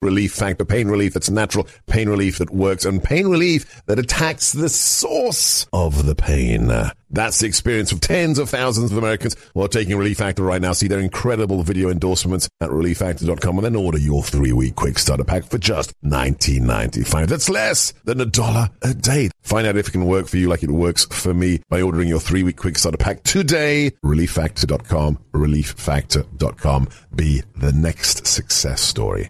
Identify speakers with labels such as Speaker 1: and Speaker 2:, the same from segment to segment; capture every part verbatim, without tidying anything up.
Speaker 1: Relief Factor, pain relief that's natural, pain relief that works, and pain relief that attacks the source of the pain. That's the experience of tens of thousands of Americans who are taking Relief Factor right now. See their incredible video endorsements at relief factor dot com and then order your three-week quick starter pack for just nineteen ninety-five. That's less than a dollar a day. Find out if it can work for you like it works for me by ordering your three-week quick starter pack today. relief factor dot com, relief factor dot com. Be the next success story.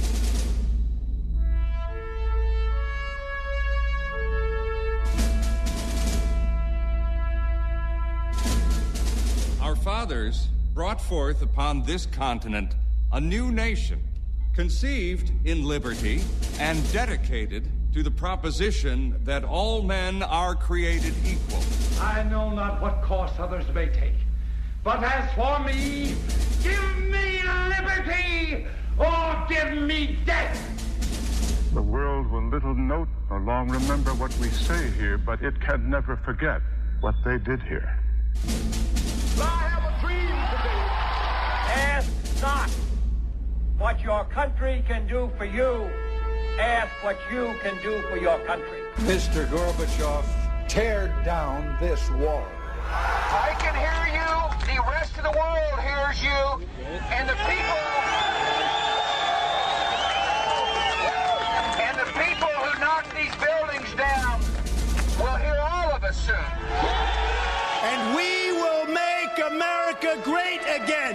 Speaker 2: Our fathers brought forth upon this continent a new nation, conceived in liberty and dedicated to the proposition that all men are created equal.
Speaker 3: I know not what course others may take, but as for me, give me liberty or give me death.
Speaker 4: The world will little note nor long remember what we say here, but it can never forget what they did here.
Speaker 3: I have a dream today.
Speaker 5: Ask not what your country can do for you. Ask what you can do for your country.
Speaker 6: Mister Gorbachev, tear down this wall.
Speaker 5: I can hear you. The rest of the world hears you. And the people... And the people who knock these buildings down will hear all of us soon.
Speaker 7: And we will make America great again.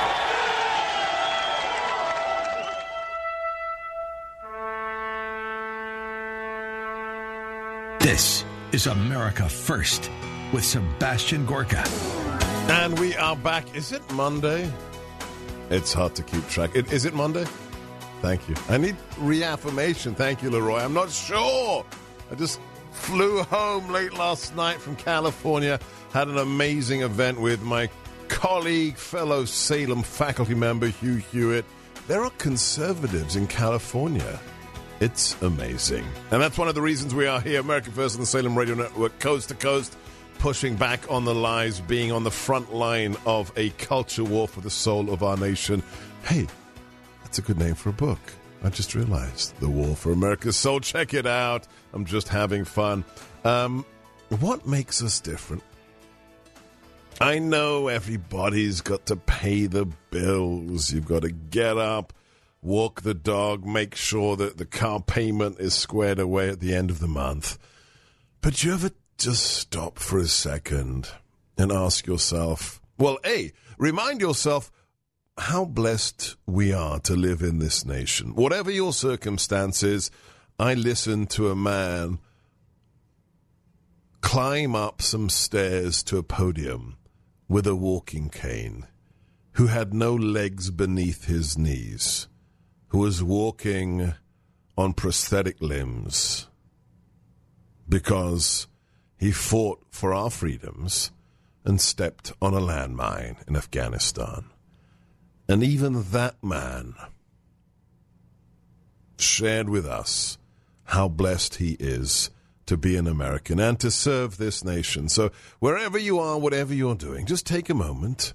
Speaker 8: This is America First with Sebastian Gorka.
Speaker 1: And we are back. Is it Monday? It's hard to keep track. It, is it Monday? Thank you. I need reaffirmation. Thank you, Leroy. I'm not sure. I just flew home late last night from California. Had an amazing event with my colleague, fellow Salem faculty member, Hugh Hewitt. There are conservatives in California. It's amazing. And that's one of the reasons we are here, America First on the Salem Radio Network, coast to coast, pushing back on the lies, being on the front line of a culture war for the soul of our nation. Hey, that's a good name for a book. I just realized. The War for America's Soul. Check it out. I'm just having fun. Um, what makes us different? I know everybody's got to pay the bills. You've got to get up, walk the dog, make sure that the car payment is squared away at the end of the month. But you ever just stop for a second and ask yourself, well, A, remind yourself how blessed we are to live in this nation. Whatever your circumstances, I listened to a man climb up some stairs to a podium with a walking cane, who had no legs beneath his knees, who was walking on prosthetic limbs because he fought for our freedoms and stepped on a landmine in Afghanistan. And even that man shared with us how blessed he is to be an American and to serve this nation. So wherever you are, whatever you're doing, just take a moment.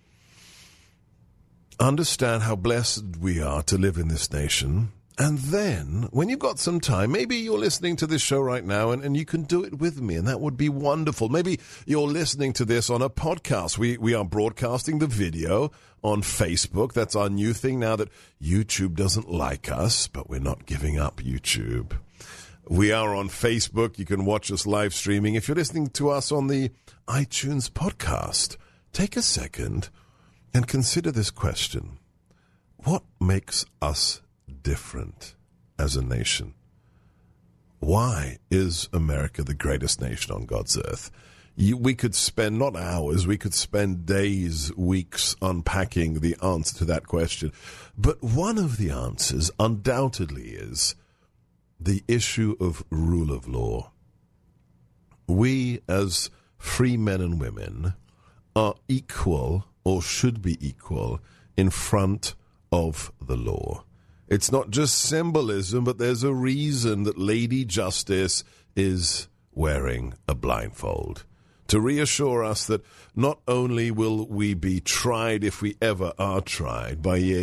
Speaker 1: Understand how blessed we are to live in this nation. And then, when you've got some time, maybe you're listening to this show right now and, and you can do it with me, and that would be wonderful. Maybe you're listening to this on a podcast. We we are broadcasting the video on Facebook. That's our new thing now that YouTube doesn't like us, but we're not giving up YouTube. We are on Facebook. You can watch us live streaming. If you're listening to us on the iTunes podcast, take a second and consider this question. What makes us different as a nation? Why is America the greatest nation on God's earth? You, we could spend not hours, we could spend days, weeks unpacking the answer to that question. But one of the answers undoubtedly is the issue of rule of law. We as free men and women are equal, or should be equal, in front of the law. It's not just symbolism, but there's a reason that Lady Justice is wearing a blindfold. To reassure us that not only will we be tried, if we ever are tried, by a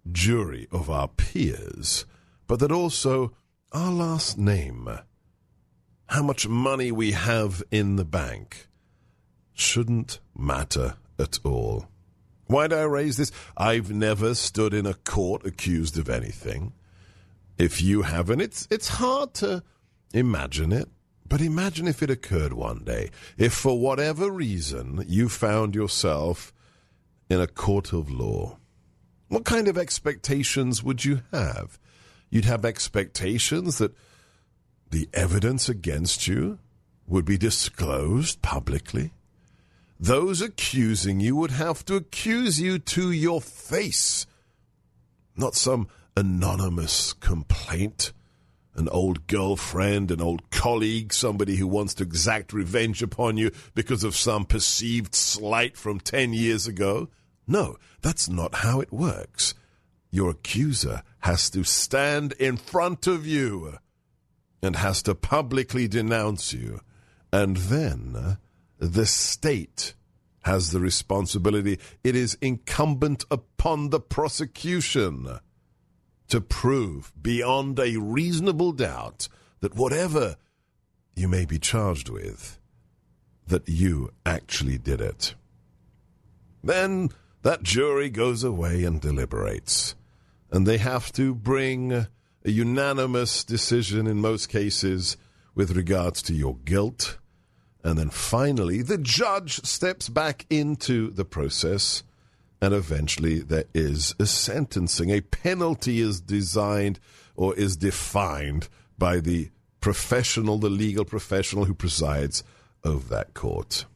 Speaker 1: jury of our peers, but that also our last name, how much money we have in the bank, shouldn't matter at all. Why do I raise this? I've never stood in a court accused of anything. If you haven't, it's it's hard to imagine it. But imagine if it occurred one day. If for whatever reason you found yourself in a court of law. What kind of expectations would you have? You'd have expectations that the evidence against you would be disclosed publicly. Those accusing you would have to accuse you to your face, not some anonymous complaint, an old girlfriend, an old colleague, somebody who wants to exact revenge upon you because of some perceived slight from ten years ago. No, that's not how it works. Your accuser has to stand in front of you and has to publicly denounce you. And then the state has the responsibility. It is incumbent upon the prosecution to prove beyond a reasonable doubt that whatever you may be charged with, that you actually did it. Then that jury goes away and deliberates, and they have to bring a unanimous decision in most cases with regards to your guilt. And then finally, the judge steps back into the process, and eventually there is a sentencing. A penalty is designed or is defined by the professional, the legal professional who presides over that court.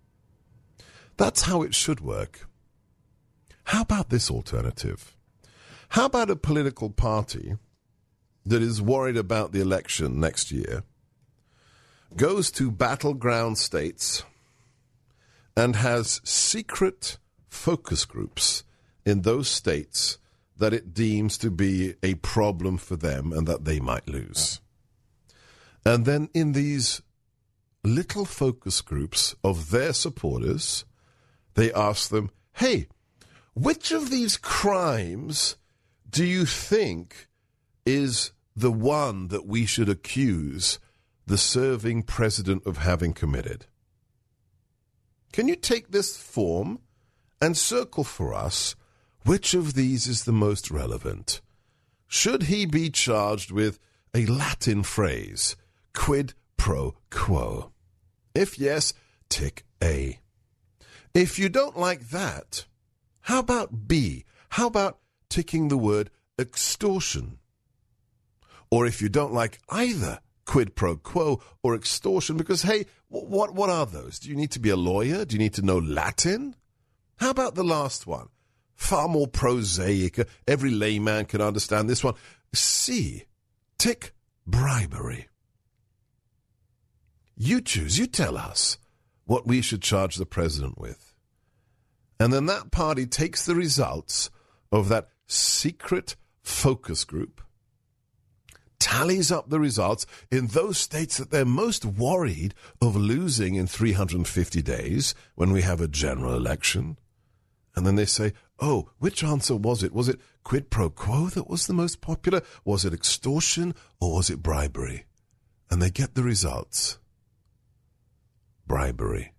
Speaker 1: That's how it should work. How about this alternative? How about a political party that is worried about the election next year goes to battleground states and has secret focus groups in those states that it deems to be a problem for them and that they might lose. And then in these little focus groups of their supporters, they ask them, hey, which of these crimes do you think is the one that we should accuse the serving president of having committed? Can you take this form and circle for us which of these is the most relevant? Should he be charged with a Latin phrase, quid pro quo? If yes, tick A. If you don't like that, how about B? How about ticking the word extortion? Or if you don't like either quid pro quo or extortion, because, hey, what what are those? Do you need to be a lawyer? Do you need to know Latin? How about the last one? Far more prosaic. Every layman can understand this one. C, tick bribery. You choose. You tell us what we should charge the president with. And then that party takes the results of that secret focus group, tallies up the results in those states that they're most worried of losing in three hundred fifty days when we have a general election. And then they say, oh, which answer was it? Was it quid pro quo that was the most popular? Was it extortion or was it bribery? And they get the results. Bribery.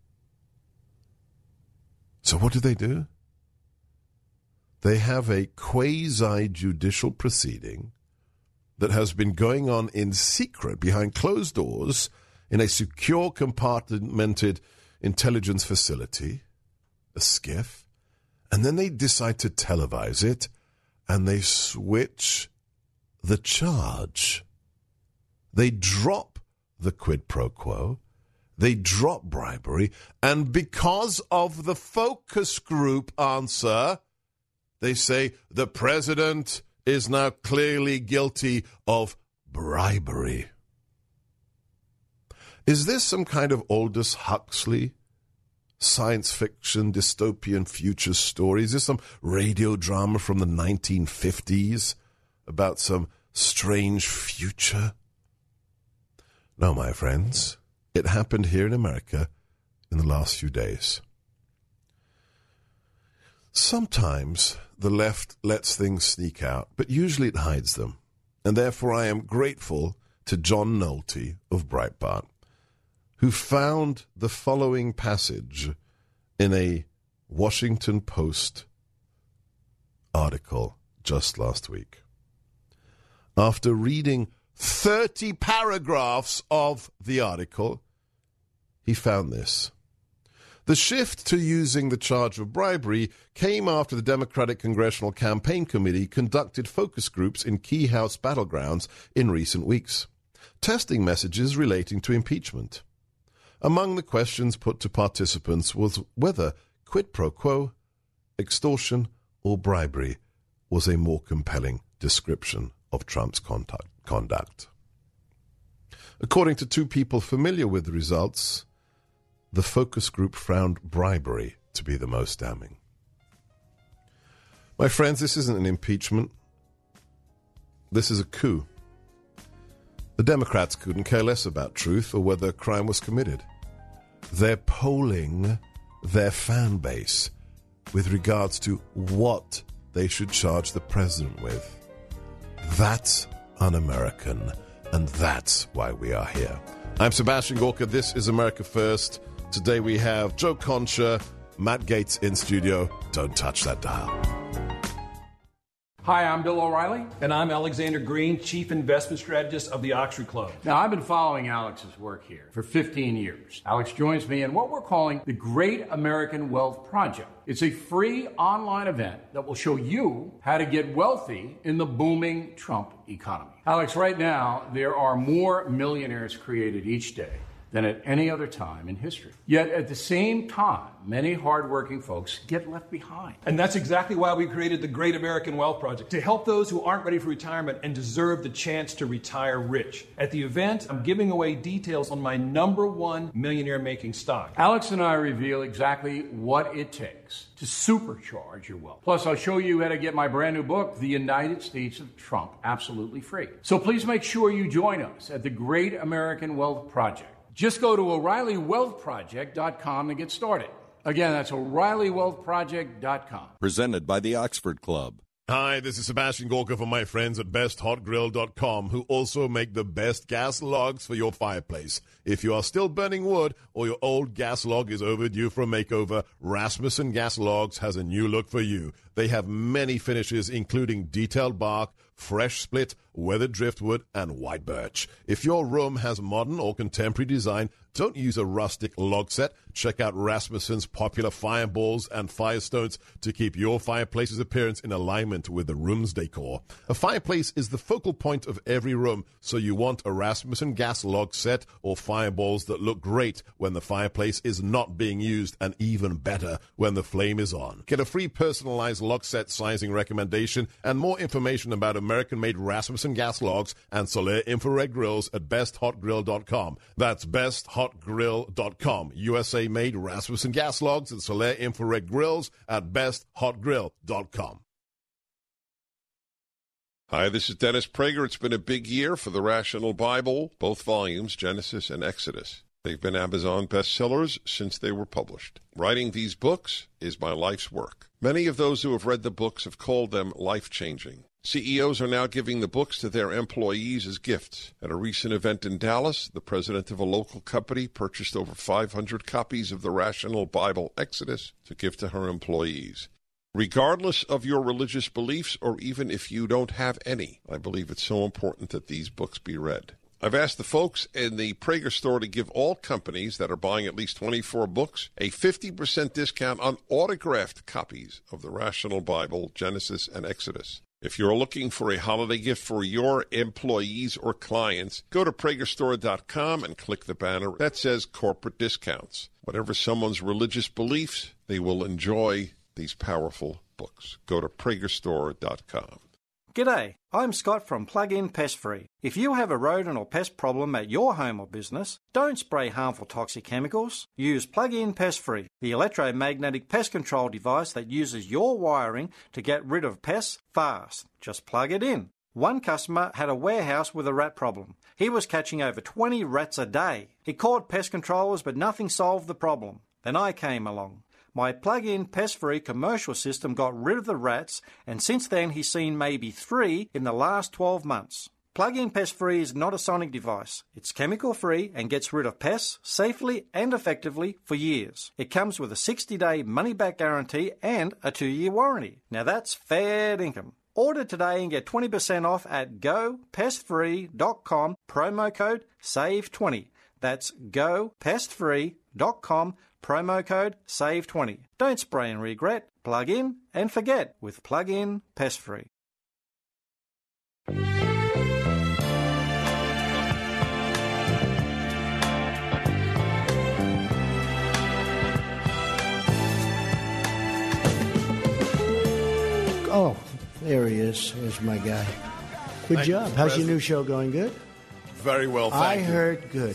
Speaker 1: So what do they do? They have a quasi-judicial proceeding that has been going on in secret behind closed doors in a secure compartmented intelligence facility, a SCIF, and then they decide to televise it and they switch the charge. They drop the quid pro quo, they drop bribery, and because of the focus group answer, they say the president is now clearly guilty of bribery. Is this some kind of Aldous Huxley science fiction dystopian future story? Is this some radio drama from the nineteen fifties about some strange future? No, my friends, it happened here in America in the last few days. Sometimes the left lets things sneak out, but usually it hides them. And therefore I am grateful to John Nolte of Breitbart, who found the following passage in a Washington Post article just last week. After reading thirty paragraphs of the article, he found this. The shift to using the charge of bribery came after the Democratic Congressional Campaign Committee conducted focus groups in key House battlegrounds in recent weeks, testing messages relating to impeachment. Among the questions put to participants was whether quid pro quo, extortion, or bribery was a more compelling description of Trump's conduct. According to two people familiar with the results, the focus group found bribery to be the most damning. My friends, this isn't an impeachment. This is a coup. The Democrats couldn't care less about truth or whether a crime was committed. They're polling their fan base with regards to what they should charge the president with. That's un-American, and that's why we are here. I'm Sebastian Gorka. This is America First. Today we have Joe Concha, Matt Gaetz in studio. Don't touch that dial.
Speaker 9: Hi, I'm Bill O'Reilly.
Speaker 10: And I'm Alexander Green, Chief Investment Strategist of the Oxford Club.
Speaker 9: Now, I've been following Alex's work here for fifteen years. Alex joins me in what we're calling the Great American Wealth Project. It's a free online event that will show you how to get wealthy in the booming Trump economy. Alex, right now, there are more millionaires created each day than at any other time in history. Yet at the same time, many hardworking folks get left behind.
Speaker 10: And that's exactly why we created the Great American Wealth Project, to help those who aren't ready for retirement and deserve the chance to retire rich. At the event, I'm giving away details on my number one millionaire-making stock.
Speaker 9: Alex and I reveal exactly what it takes to supercharge your wealth. Plus, I'll show you how to get my brand new book, The United States of Trump, absolutely free. So please make sure you join us at the Great American Wealth Project. Just go to O'Reilly Wealth Project dot com to get started. Again, that's O'Reilly Wealth Project dot com.
Speaker 11: Presented by the Oxford Club.
Speaker 1: Hi, this is Sebastian Gorka from my friends at best hot grill dot com, who also make the best gas logs for your fireplace. If you are still burning wood or your old gas log is overdue for a makeover, Rasmussen Gas Logs has a new look for you. They have many finishes, including detailed bark, fresh split, weathered driftwood, and white birch. If your room has modern or contemporary design, don't use a rustic log set. Check out Rasmussen's popular fireballs and firestones to keep your fireplace's appearance in alignment with the room's decor. A fireplace is the focal point of every room, so you want a Rasmussen gas log set or fireballs that look great when the fireplace is not being used, and even better when the flame is on. Get a free personalized log set sizing recommendation and more information about American-made Rasmussen gas logs and Solaire infrared grills at best hot grill dot com. That's best hot grill dot com. U S A-made Rasmussen gas logs and Solaire infrared grills at best hot grill dot com.
Speaker 12: Hi, this is Dennis Prager. It's been a big year for the Rational Bible, both volumes, Genesis and Exodus. They've been Amazon bestsellers since they were published. Writing these books is my life's work. Many of those who have read the books have called them life-changing. C E Os are now giving the books to their employees as gifts. At a recent event in Dallas, the president of a local company purchased over five hundred copies of the Rational Bible Exodus to give to her employees. Regardless of your religious beliefs, or even if you don't have any, I believe it's so important that these books be read. I've asked the folks in the Prager store to give all companies that are buying at least twenty-four books a fifty percent discount on autographed copies of the Rational Bible, Genesis, and Exodus. If you're looking for a holiday gift for your employees or clients, go to Prager Store dot com and click the banner that says corporate discounts. Whatever someone's religious beliefs, they will enjoy these powerful books. Go to Prager Store dot com.
Speaker 13: G'day, I'm Scott from Plug-in Pest Free. If you have a rodent or pest problem at your home or business, don't spray harmful toxic chemicals. Use Plug-in Pest Free, the electromagnetic pest control device that uses your wiring to get rid of pests fast. Just plug it in. One customer had a warehouse with a rat problem. He was catching over twenty rats a day. He called pest controllers, but nothing solved the problem. Then I came along. My plug-in pest-free commercial system got rid of the rats, and since then he's seen maybe three in the last twelve months. Plug-in Pest-Free is not a sonic device. It's chemical-free and gets rid of pests safely and effectively for years. It comes with a sixty-day money-back guarantee and a two-year warranty. Now that's fair income. Order today and get twenty percent off at go pest free dot com, promo code save twenty. That's go pest free dot com, promo code save twenty. Don't spray and regret. Plug in and forget with Plug-in Pest-Free.
Speaker 14: Oh, there he is. There's my guy. Good
Speaker 1: Thank
Speaker 14: job.
Speaker 1: you,
Speaker 14: How's
Speaker 1: President.
Speaker 14: your new show going? Good?
Speaker 1: Very well, thank
Speaker 14: I
Speaker 1: you.
Speaker 14: heard good.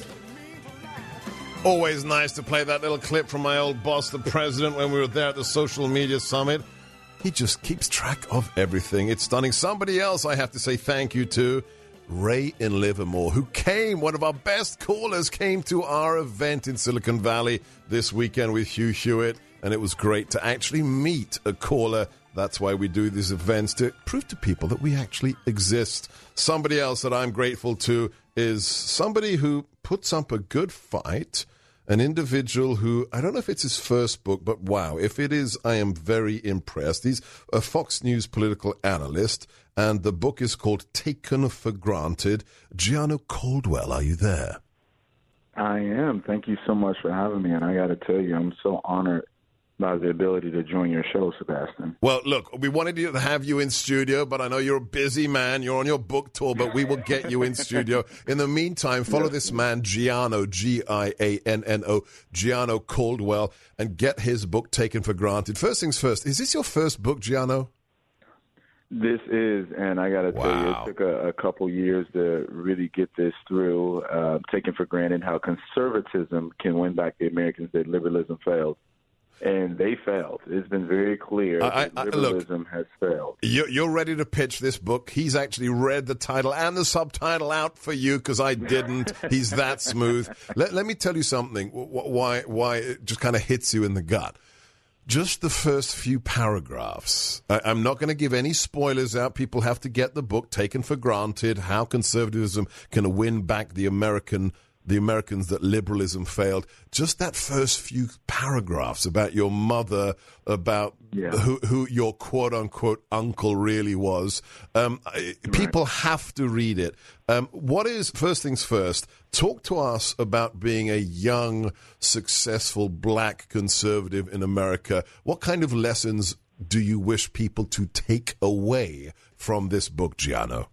Speaker 1: Always nice to play that little clip from my old boss, the president, when we were there at the Social Media Summit. He just keeps track of everything. It's stunning. Somebody else I have to say thank you to, Ray in Livermore, who came, one of our best callers, came to our event in Silicon Valley this weekend with Hugh Hewitt, and it was great to actually meet a caller. That's why we do these events, to prove to people that we actually exist. Somebody else that I'm grateful to is somebody who puts up a good fight, an individual who, I don't know if it's his first book, but wow, if it is, I am very impressed. He's a Fox News political analyst, and the book is called Taken for Granted. Gianno Caldwell, are you there?
Speaker 15: I am. Thank you so much for having me, and I got to tell you, I'm so honored by the ability to join your show, Sebastian.
Speaker 1: Well, look, we wanted to have you in studio, but I know you're a busy man. You're on your book tour, but we will get you in studio. In the meantime, follow this man, Gianno, G I A N N O, Gianno Caldwell, and get his book Taken for Granted. First things first, is this your first book, Gianno?
Speaker 15: This is, and I got to
Speaker 1: Wow.
Speaker 15: tell you, it took a, a couple years to really get this through, uh, taking for granted how conservatism can win back the Americans that liberalism failed. And they failed. It's been very clear
Speaker 1: I-
Speaker 15: that
Speaker 1: I-
Speaker 15: liberalism
Speaker 1: look,
Speaker 15: has failed.
Speaker 1: You're, you're ready to pitch this book. He's actually read the title and the subtitle out for you because I didn't. He's that smooth. Let, let me tell you something, wh- why, why it just kind of hits you in the gut. Just the first few paragraphs. I, I'm not going to give any spoilers out. People have to get the book Taken for Granted, How Conservatism Can Win Back the American the Americans that liberalism failed. Just that first few paragraphs about your mother, about
Speaker 15: Yeah.
Speaker 1: who, who your quote-unquote uncle really was. Um, right. People have to read it. Um, what is, first things first, talk to us about being a young, successful black conservative in America. What kind of lessons do you wish people to take away from this book, Gianno?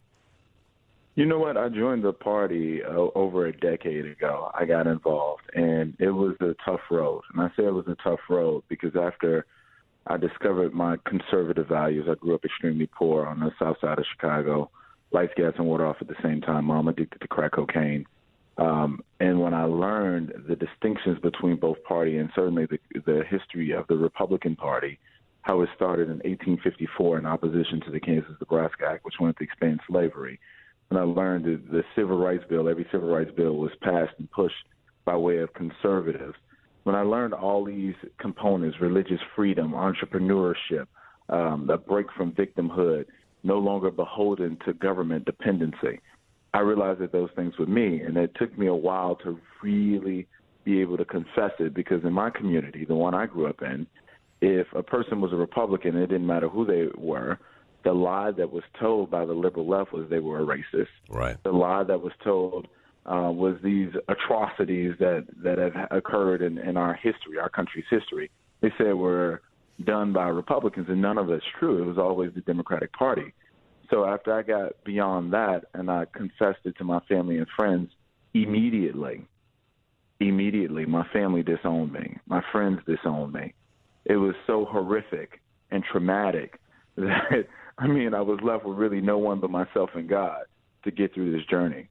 Speaker 15: You know what? I joined the party uh, over a decade ago. I got involved, and it was a tough road. And I say it was a tough road because after I discovered my conservative values, I grew up extremely poor on the south side of Chicago, lights, gas, and water off at the same time. Mom addicted to crack cocaine. Um, and when I learned the distinctions between both parties and certainly the, the history of the Republican Party, how it started in eighteen fifty-four in opposition to the Kansas-Nebraska Act, which wanted to expand slavery, and I learned that the Civil Rights Bill, every Civil Rights Bill was passed and pushed by way of conservatives. When I learned all these components, religious freedom, entrepreneurship, um, the break from victimhood, no longer beholden to government dependency, I realized that those things were me, and it took me a while to really be able to confess it because in my community, the one I grew up in, if a person was a Republican, it didn't matter who they were. The lie that was told by the liberal left was they were a racist.
Speaker 1: Right.
Speaker 15: The lie that was told uh, was these atrocities that, that have occurred in, in our history, our country's history. They said were done by Republicans, and none of it's true. It was always the Democratic Party. So after I got beyond that and I confessed it to my family and friends, immediately, immediately my family disowned me. My friends disowned me. It was so horrific and traumatic that, I mean, I was left with really no one but myself and God to get through this journey.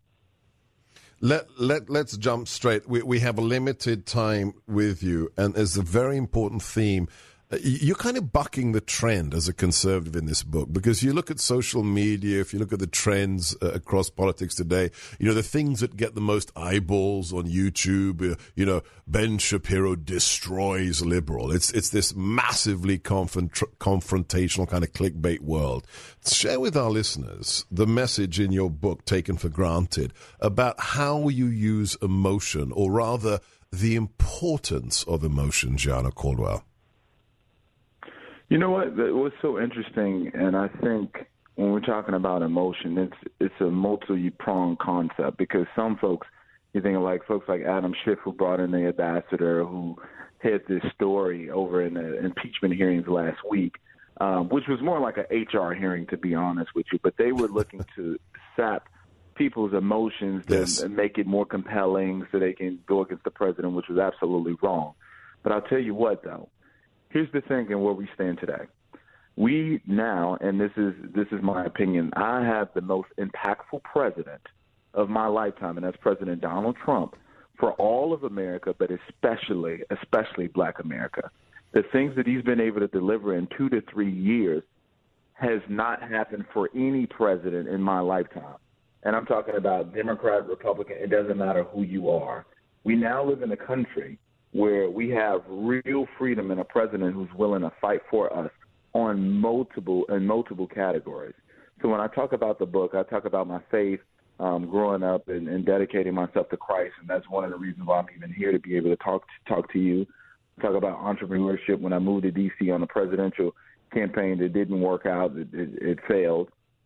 Speaker 1: Let, let, let's jump straight. We, we have a limited time with you, and it's a very important theme. you're kind of bucking the trend as a conservative in this book, because you look at social media, if you look at the trends uh, across politics today, you know, the things that get the most eyeballs on YouTube, uh, you know, Ben Shapiro destroys liberal. It's it's this massively confront- confrontational kind of clickbait world. Share with our listeners the message in your book, Taken for Granted, about how you use emotion, or rather the importance of emotion, Gianno Caldwell.
Speaker 15: You know what? What's so interesting, and I think when we're talking about emotion, it's it's a multi-pronged concept, because some folks, you think of like folks like Adam Schiff, who brought in the ambassador, who had this story over in the impeachment hearings last week, um, which was more like an H R hearing, to be honest with you, but they were looking to sap people's emotions yes. and make it more compelling so they can go against the president, which was absolutely wrong. But I'll tell you what, though. Here's the thing and where we stand today. We now, and this is this is my opinion, I have the most impactful president of my lifetime, and that's President Donald Trump, for all of America, but especially, especially Black America. The things that he's been able to deliver in two to three years has not happened for any president in my lifetime. And I'm talking about Democrat, Republican, it doesn't matter who you are. We now live in a country where we have real freedom and a president who's willing to fight for us on multiple in multiple categories. So when I talk about the book, I talk about my faith, um, growing up and, and dedicating myself to Christ, and that's one of the reasons why I'm even here, to be able to talk talk to you. Talk about entrepreneurship. When I moved to D C on a presidential campaign that didn't work out, it, it, it failed.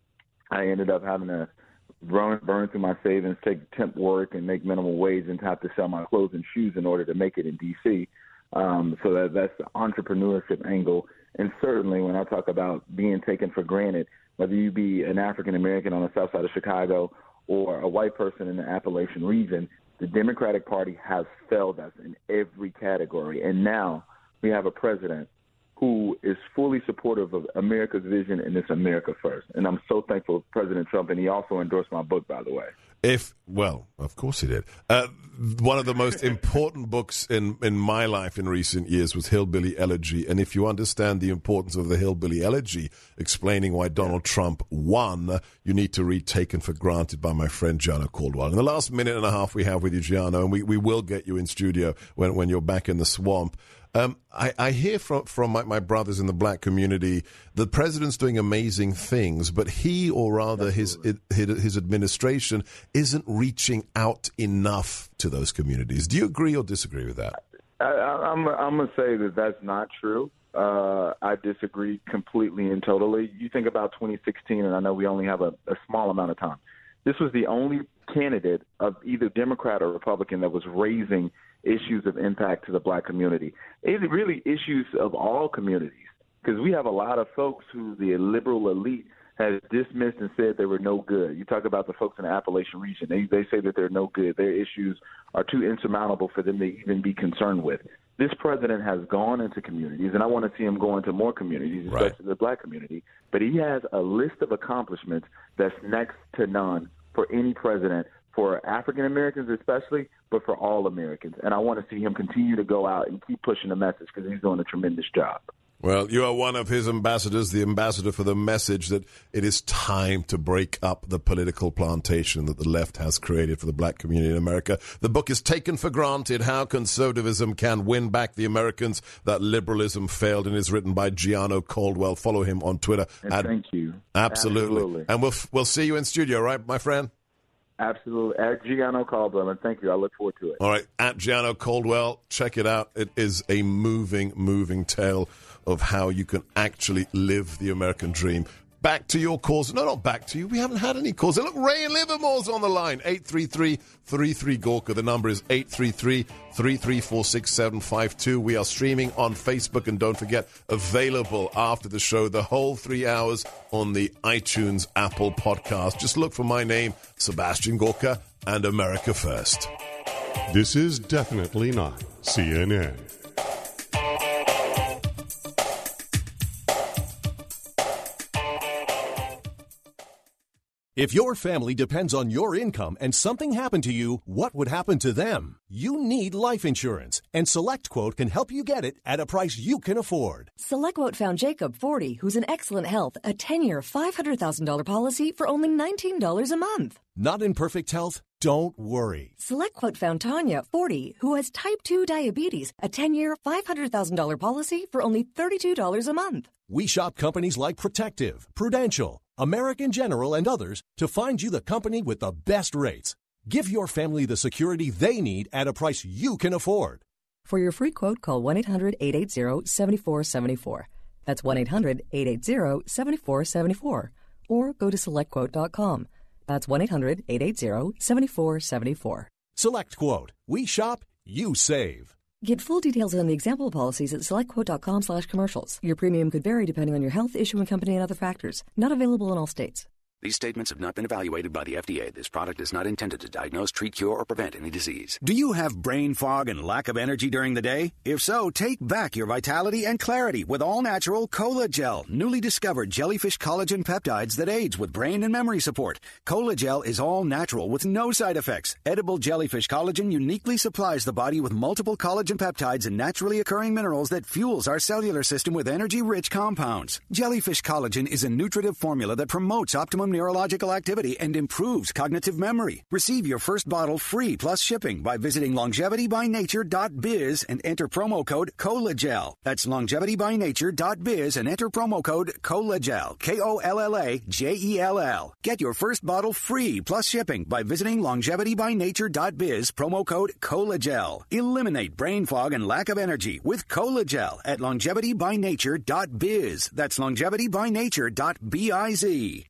Speaker 15: I ended up having to Burn, burn through my savings, take temp work, and make minimum wage, and have to sell my clothes and shoes in order to make it in D C. Um, so that, that's the entrepreneurship angle. And certainly when I talk about being taken for granted, whether you be an African-American on the south side of Chicago or a white person in the Appalachian region, the Democratic Party has failed us in every category. And now we have a president who is fully supportive of America's vision, and it's America first. And I'm so thankful for President Trump, and he also endorsed my book, by the way.
Speaker 1: If well, of course he did. Uh, one of the most important books in, in my life in recent years was Hillbilly Elegy. And if you understand the importance of the Hillbilly Elegy, explaining why Donald Trump won, you need to read Taken for Granted by my friend Gianno Caldwell. In the last minute and a half we have with you, Gianno, and we, we will get you in studio when, when you're back in the swamp. Um, I, I hear from, from my, my brothers in the black community, the president's doing amazing things, but he, or rather his, his his administration, isn't reaching out enough to those communities. Do you agree or disagree with that?
Speaker 15: I, I'm, I'm going to say that that's not true. Uh, I disagree completely and totally. You think about twenty sixteen, and I know we only have a, a small amount of time. This was the only candidate of either Democrat or Republican that was raising issues of impact to the black community. It's really issues of all communities, because we have a lot of folks who the liberal elite has dismissed and said they were no good. You talk about the folks in the Appalachian region. They, they say that they're no good. Their issues are too insurmountable for them to even be concerned with. This president has gone into communities, and I want to see him go into more communities, especially right. the black community. But he has a list of accomplishments that's next to none for any president, for African Americans especially, but for all Americans. And I want to see him continue to go out and keep pushing the message, because he's doing a tremendous job.
Speaker 1: Well, you are one of his ambassadors, the ambassador for the message that it is time to break up the political plantation that the left has created for the black community in America. The book is Taken for Granted, How Conservatism Can Win Back the Americans That Liberalism Failed, and is written by Gianno Caldwell. Follow him on Twitter.
Speaker 15: And Ad- thank you.
Speaker 1: Absolutely.
Speaker 15: Absolutely.
Speaker 1: And we'll, we'll see you in studio, right, my friend?
Speaker 15: Absolutely. At Gianno Caldwell, and thank you. I look forward to it.
Speaker 1: All right. At Gianno Caldwell, check it out. It is a moving, moving tale of how you can actually live the American dream. Back to your calls. No, not back to you. We haven't had any calls. Look, Ray in Livermore's on the line. eight three three, three three, Gorka. The number is eight three three, three three four, six seven five two. We are streaming on Facebook, and don't forget, available after the show, the whole three hours on the iTunes Apple podcast. Just look for my name, Sebastian Gorka, and America First.
Speaker 16: This is definitely not C N N.
Speaker 17: If your family depends on your income and something happened to you, what would happen to them? You need life insurance, and SelectQuote can help you get it at a price you can afford.
Speaker 18: SelectQuote found Jacob, forty, who's in excellent health, a ten-year, five hundred thousand dollars policy for only nineteen dollars a month.
Speaker 17: Not in perfect health? Don't worry.
Speaker 18: SelectQuote found Tanya, forty, who has type two diabetes, a ten-year, five hundred thousand dollars policy for only thirty-two dollars a month.
Speaker 17: We shop companies like Protective, Prudential, American General, and others to find you the company with the best rates. Give your family the security they need at a price you can afford.
Speaker 18: For your free quote, call one eight hundred eight eight zero seven four seven four. That's one eight hundred eight eight zero seven four seven four. Or go to select quote dot com. That's one eight hundred eight eight zero seven four seven four.
Speaker 17: SelectQuote. We shop, you save.
Speaker 18: Get full details on the example policies at selectquote.com slash commercials. Your premium could vary depending on your health, issuing company, and other factors. Not available in all states.
Speaker 19: These statements have not been evaluated by the F D A. This product is not intended to diagnose, treat, cure, or prevent any disease.
Speaker 20: Do you have brain fog and lack of energy during the day? If so, take back your vitality and clarity with all-natural Cola Gel, newly discovered jellyfish collagen peptides that aids with brain and memory support. Cola Gel is all-natural with no side effects. Edible jellyfish collagen uniquely supplies the body with multiple collagen peptides and naturally occurring minerals that fuels our cellular system with energy-rich compounds. Jellyfish collagen is a nutritive formula that promotes optimum neurological activity and improves cognitive memory. Receive your first bottle free plus shipping by visiting longevity by nature dot biz and enter promo code COLAGEL. That's longevity by nature dot biz and enter promo code COLAGEL. K O L L A J E L L. Get your first bottle free plus shipping by visiting longevity by nature dot biz, promo code COLAGEL. Eliminate brain fog and lack of energy with COLAGEL at longevity by nature dot biz. That's longevity by nature dot biz.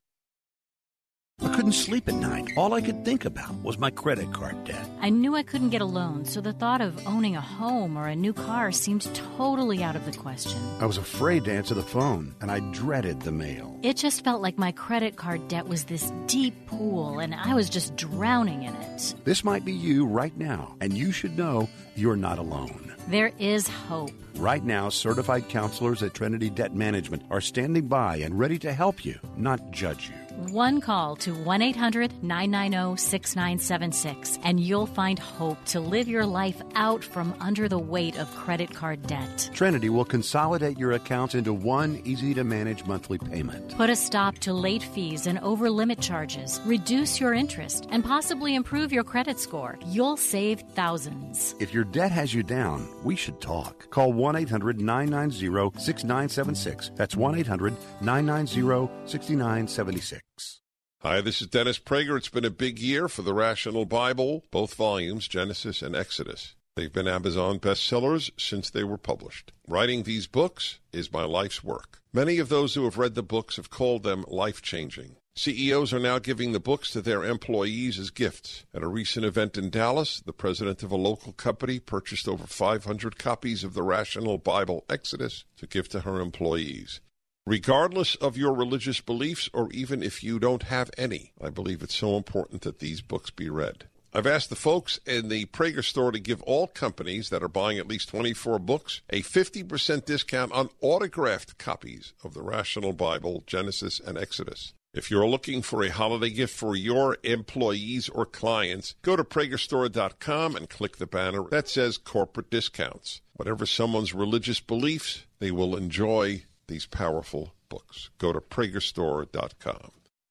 Speaker 8: I couldn't sleep at night. All I could think about was my credit card debt.
Speaker 21: I knew I couldn't get a loan, so the thought of owning a home or a new car seemed totally out of the question.
Speaker 8: I was afraid to answer the phone, and I dreaded the mail.
Speaker 21: It just felt like my credit card debt was this deep pool, and I was just drowning in it.
Speaker 8: This might be you right now, and you should know you're not alone.
Speaker 21: There is hope.
Speaker 8: Right now, certified counselors at Trinity Debt Management are standing by and ready to help you, not judge you.
Speaker 21: One call to one eight hundred nine nine zero six nine seven six, and you'll find hope to live your life out from under the weight of credit card debt.
Speaker 8: Trinity will consolidate your accounts into one easy-to-manage monthly payment.
Speaker 21: Put a stop to late fees and over-limit charges, reduce your interest, and possibly improve your credit score. You'll save thousands.
Speaker 8: If your debt has you down, we should talk. Call one eight hundred nine nine zero six nine seven six. That's one eight hundred nine nine zero six nine seven six.
Speaker 12: Hi, this is Dennis Prager. It's been a big year for the Rational Bible, both volumes, Genesis and Exodus. They've been Amazon bestsellers since they were published. Writing these books is my life's work. Many of those who have read the books have called them life-changing. C E Os are now giving the books to their employees as gifts. At a recent event in Dallas, the president of a local company purchased over five hundred copies of the Rational Bible Exodus to give to her employees. Regardless of your religious beliefs, or even if you don't have any, I believe it's so important that these books be read. I've asked the folks in the Prager store to give all companies that are buying at least twenty-four books a fifty percent discount on autographed copies of the Rational Bible, Genesis, and Exodus. If you're looking for a holiday gift for your employees or clients, go to Prager Store dot com and click the banner that says Corporate Discounts. Whatever someone's religious beliefs, they will enjoy these powerful books. Go to Prager Store dot com.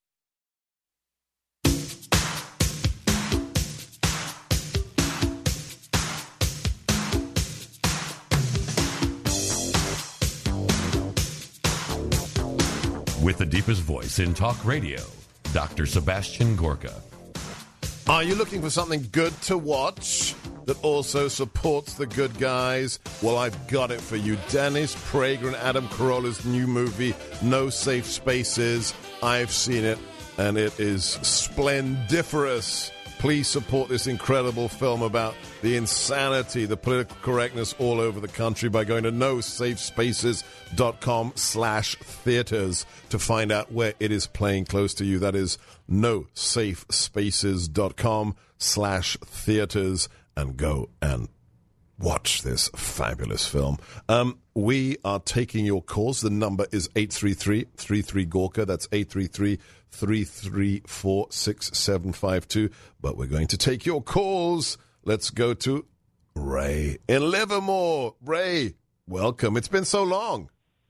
Speaker 22: With the deepest voice in talk radio, Doctor Sebastian Gorka.
Speaker 1: Are you looking for something good to watch that also supports the good guys? Well, I've got it for you. Dennis Prager and Adam Carolla's new movie, No Safe Spaces. I've seen it, and it is splendiferous. Please support this incredible film about the insanity, the political correctness all over the country by going to no safe spaces dot com slash theaters to find out where it is playing close to you. That is no safe spaces dot com slash theaters, and go and watch this fabulous film. Um, we are taking your calls. The number is eight three three, three three, Gorka. That's eight three three, three three four, six seven five two. But we're going to take your calls. Let's go to Ray in Livermore. Ray, welcome. It's been so long.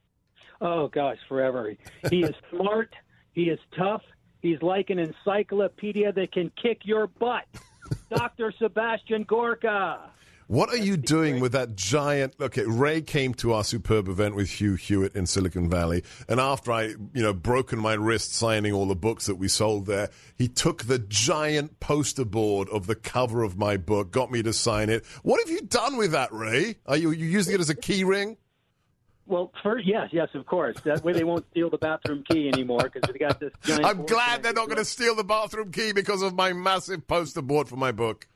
Speaker 2: Oh, gosh, forever. He is smart. He is tough. He's like an encyclopedia that can kick your butt. Doctor Sebastian Gorka.
Speaker 1: What are you doing with that giant... Okay, Ray came to our superb event with Hugh Hewitt in Silicon Valley, and after I, you know, broken my wrist signing all the books that we sold there, he took the giant poster board of the cover of my book, got me to sign it. What have you done with that, Ray? Are you, are you using it as a key ring?
Speaker 2: Well, first, yes, yes, of course. That way they won't steal the bathroom key anymore because they got this giant...
Speaker 1: I'm glad they're not going to steal the bathroom key because of my massive poster board for my book.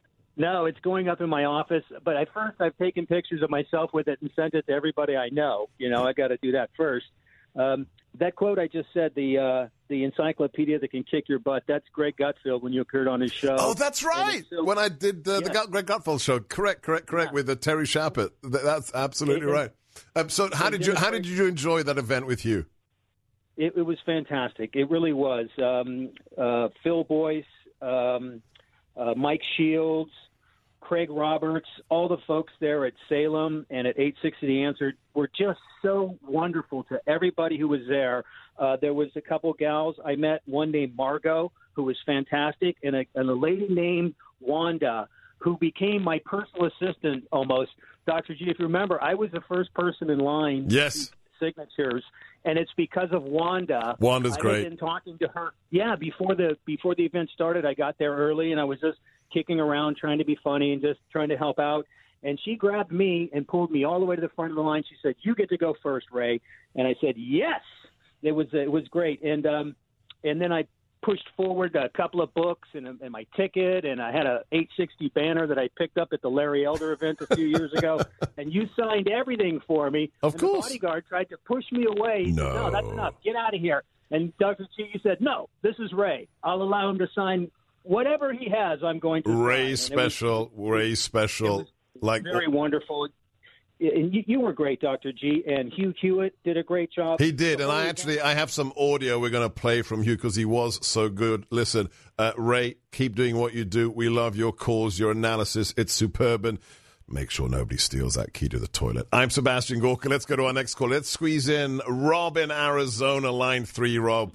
Speaker 2: No, it's going up in my office. But at first, I've taken pictures of myself with it and sent it to everybody I know. You know, I got to do that first. Um, that quote I just said, the uh, the encyclopedia that can kick your butt, that's Greg Gutfeld when you appeared on his show.
Speaker 1: Oh, that's right. So, when I did uh,
Speaker 2: yeah.
Speaker 1: the Greg Gutfeld show. Correct, correct, correct, yeah. with uh, Terry Shapert. That's absolutely it, right. Um, so how did you how did you enjoy that event with you?
Speaker 2: It, it was fantastic. It really was. Um, uh, Phil Boyce, um, uh, Mike Shields, Craig Roberts, all the folks there at Salem and at eight sixty The Answer were just so wonderful to everybody who was there. Uh, there was a couple gals I met, one named Margot, who was fantastic, and a, and a lady named Wanda, who became my personal assistant almost. Doctor G, if you remember, I was the first person in line.
Speaker 1: Yes.
Speaker 2: Signatures, and it's because of Wanda.
Speaker 1: Wanda's
Speaker 2: I
Speaker 1: great.
Speaker 2: had been talking to her. Yeah, before the before the event started, I got there early, and I was just kicking around, trying to be funny and just trying to help out. And she grabbed me and pulled me all the way to the front of the line. She said, "You get to go first, Ray." And I said, "Yes." It was it was great, and um, and then I pushed forward a couple of books and, and my ticket, and I had a eight sixty banner that I picked up at the Larry Elder event a few years ago, and you signed everything for me.
Speaker 1: Of
Speaker 2: and
Speaker 1: course.
Speaker 2: The bodyguard tried to push me away. He
Speaker 1: no.
Speaker 2: said, no, that's enough. Get out of here. And Doctor G, you said, no, this is Ray. I'll allow him to sign whatever he has. I'm going to
Speaker 1: Ray
Speaker 2: sign.
Speaker 1: special,
Speaker 2: was,
Speaker 1: Ray special. Like
Speaker 2: very wonderful. And you, you were great, Doctor G, and Hugh Hewitt did a great job.
Speaker 1: He did, and I actually I have some audio we're going to play from Hugh because he was so good. Listen, uh, Ray, keep doing what you do. We love your calls, your analysis. It's superb, and make sure nobody steals that key to the toilet. I'm Sebastian Gorka. Let's go to our next call. Let's squeeze in Rob in Arizona, line three. Rob.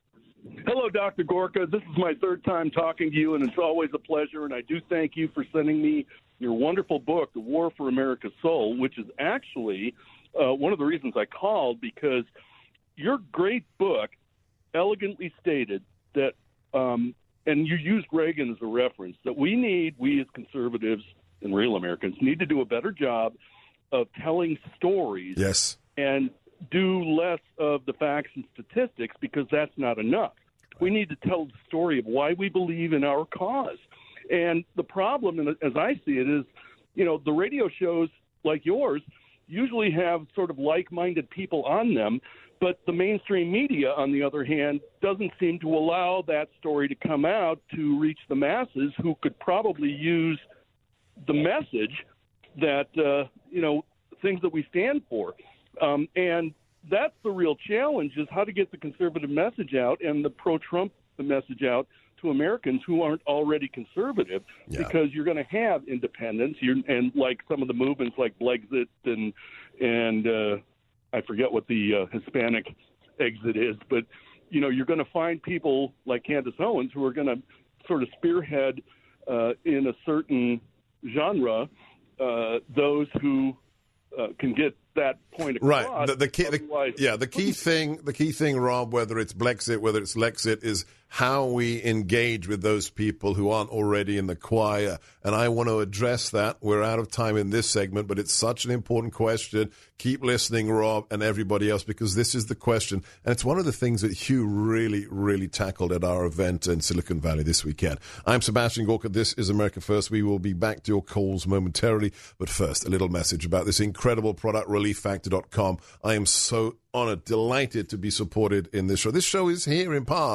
Speaker 4: Hello, Doctor Gorka. This is my third time talking to you, and it's always a pleasure, and I do thank you for sending me your wonderful book, The War for America's Soul, which is actually uh, one of the reasons I called, because your great book elegantly stated that, um, and you used Reagan as a reference, that we need, we as conservatives and real Americans, need to do a better job of telling stories.
Speaker 1: Yes.
Speaker 4: And do less of the facts and statistics, because that's not enough. We need to tell the story of why we believe in our cause. And the problem, as I see it, is, you know, the radio shows like yours usually have sort of like-minded people on them, but the mainstream media, on the other hand, doesn't seem to allow that story to come out to reach the masses who could probably use the message that, uh, you know, things that we stand for. Um, and that's the real challenge, is how to get the conservative message out and the pro-Trump message out to Americans who aren't already conservative, yeah. because you're going to have independents, you're, and like some of the movements like Blexit and and uh, I forget what the uh, Hispanic exit is, but you know you're going to find people like Candace Owens who are going to sort of spearhead uh, in a certain genre uh, those who uh, can get that point across.
Speaker 1: Right. The, the key, the, yeah, the key thing, the key thing, Rob, whether it's Blexit, whether it's Lexit, is how we engage with those people who aren't already in the choir. And I want to address that. We're out of time in this segment, but it's such an important question. Keep listening, Rob, and everybody else, because this is the question. And it's one of the things that Hugh really, really tackled at our event in Silicon Valley this weekend. I'm Sebastian Gorka. This is America First. We will be back to your calls momentarily. But first, a little message about this incredible product, relief factor dot com. I am so honored, delighted to be supported in this show. This show is here in part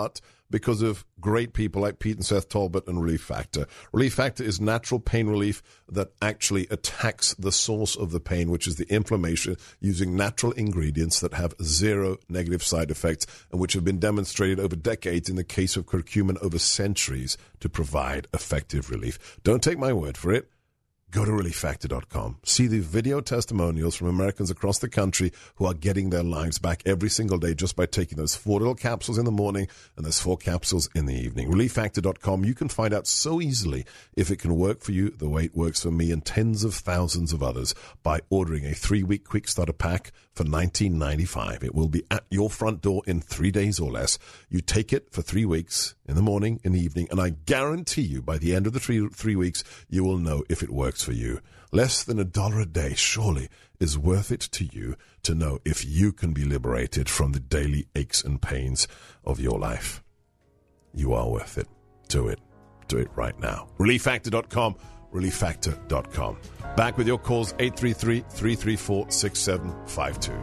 Speaker 1: because of great people like Pete and Seth Talbot and Relief Factor. Relief Factor is natural pain relief that actually attacks the source of the pain, which is the inflammation, using natural ingredients that have zero negative side effects and which have been demonstrated over decades, in the case of curcumin over centuries, to provide effective relief. Don't take my word for it. Go to relief factor dot com. See the video testimonials from Americans across the country who are getting their lives back every single day just by taking those four little capsules in the morning and those four capsules in the evening. relief factor dot com. You can find out so easily if it can work for you the way it works for me and tens of thousands of others by ordering a three-week quick starter pack for nineteen ninety-five. It will be at your front door in three days or less. You take it for three weeks, in the morning, in the evening, and I guarantee you by the end of the three, three weeks, you will know if it works for you. Less than a dollar a day surely is worth it to you to know if you can be liberated from the daily aches and pains of your life. You are worth it. Do it. Do it right now. relief factor dot com. relief factor dot com. Back with your calls, eight three three, three three four, six seven five two.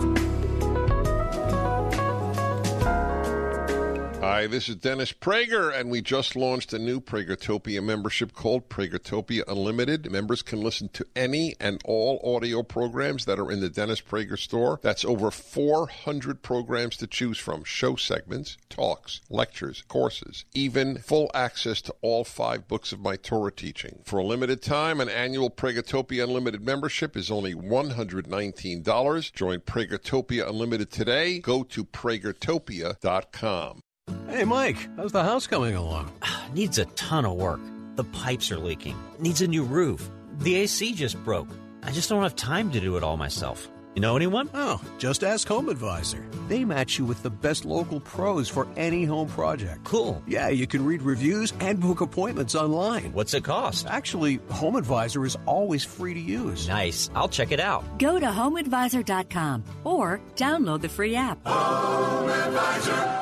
Speaker 12: Hi, this is Dennis Prager, and we just launched a new Pragertopia membership called Pragertopia Unlimited. Members can listen to any and all audio programs that are in the Dennis Prager store. That's over four hundred programs to choose from. Show segments, talks, lectures, courses, even full access to all five books of my Torah teaching. For a limited time, an annual Pragertopia Unlimited membership is only one hundred nineteen dollars. Join Pragertopia Unlimited today. Go to Pragertopia dot com.
Speaker 3: Hey, Mike, how's the house coming along?
Speaker 6: Needs a ton of work. The pipes are leaking. Needs a new roof. The A C just broke. I just don't have time to do it all myself. You know anyone?
Speaker 3: Oh, just ask Home Advisor. They match you with the best local pros for any home project.
Speaker 6: Cool.
Speaker 3: Yeah, you can read reviews and book appointments online.
Speaker 6: What's it cost?
Speaker 3: Actually, Home Advisor is always free to use.
Speaker 6: Nice. I'll check it out.
Speaker 23: Go to home advisor dot com or download the free app.
Speaker 7: Home Advisor.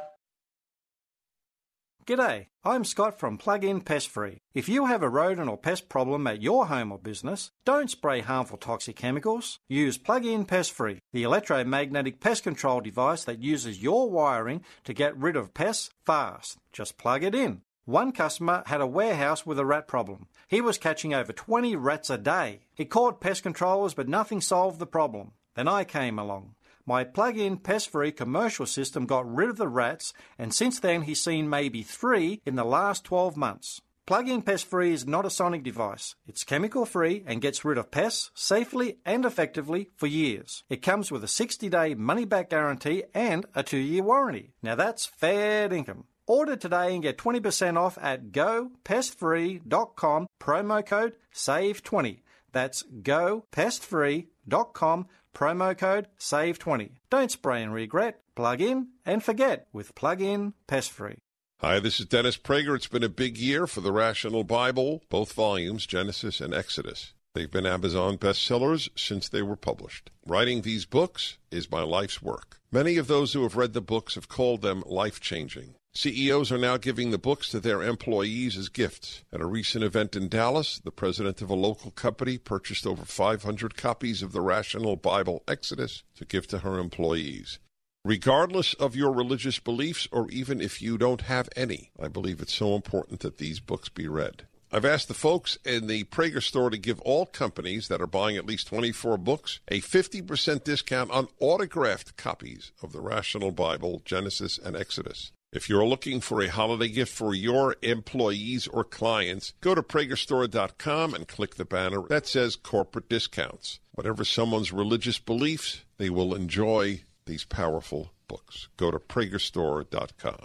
Speaker 13: G'day, I'm Scott from Plug-in Pest Free. If you have a rodent or pest problem at your home or business, don't spray harmful toxic chemicals. Use Plug-in Pest Free, the electromagnetic pest control device that uses your wiring to get rid of pests fast. Just plug it in. One customer had a warehouse with a rat problem. He was catching over twenty rats a day. He called pest controllers, but nothing solved the problem. Then I came along. My plug-in pest-free commercial system got rid of the rats, and since then he's seen maybe three in the last twelve months. Plug-in pest-free is not a sonic device. It's chemical-free and gets rid of pests safely and effectively for years. It comes with a sixty-day money-back guarantee and a two-year warranty. Now that's fair dinkum. Order today and get twenty percent off at go pest free dot com, promo code save twenty. That's go pest free dot com, promo code save twenty. Don't spray and regret. Plug in and forget with Plug-in Pest Free.
Speaker 12: Hi, this is Dennis Prager. It's been a big year for the Rational Bible, both volumes, Genesis and Exodus. They've been Amazon bestsellers since they were published. Writing these books is my life's work. Many of those who have read the books have called them life-changing. C E Os are now giving the books to their employees as gifts. At a recent event in Dallas, the president of a local company purchased over five hundred copies of the Rational Bible Exodus to give to her employees. Regardless of your religious beliefs, or even if you don't have any, I believe it's so important that these books be read. I've asked the folks in the Prager store to give all companies that are buying at least twenty-four books a fifty percent discount on autographed copies of the Rational Bible, Genesis, and Exodus. If you're looking for a holiday gift for your employees or clients, go to Prager Store dot com and click the banner that says corporate discounts. Whatever someone's religious beliefs, they will enjoy these powerful books. Go to Prager Store dot com.